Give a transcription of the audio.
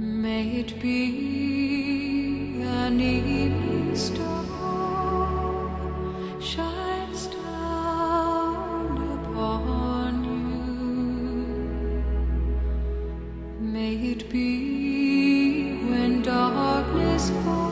May it be an evening star shines down upon you. May it be when darkness falls